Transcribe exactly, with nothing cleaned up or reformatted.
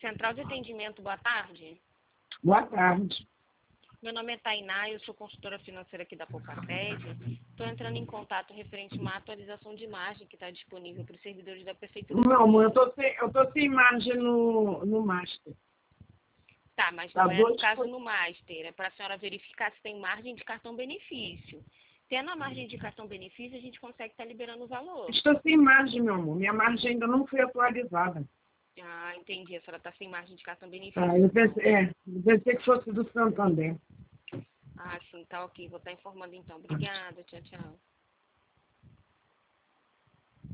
Central de Atendimento, boa tarde. Boa tarde. Meu nome é Tainá, eu sou consultora financeira aqui da Poucafed. Estou entrando em contato referente a uma atualização de margem que está disponível para os servidores da Prefeitura. Meu amor, eu tô sem, eu tô sem margem no, no Master. Tá, mas Tá não é bom, no caso tipo- no Master, é para a senhora verificar se tem margem de cartão-benefício. Tendo a margem de cartão-benefício, a gente consegue estar liberando o valor. Estou sem margem, meu amor. Minha margem ainda não foi atualizada. Ah, entendi, a senhora está sem margem de cartão-benefício. Tá, eu pensei, é, eu pensei que fosse do Santander. Ah, sim, tá ok, vou estar informando então. Obrigada, tchau, tchau.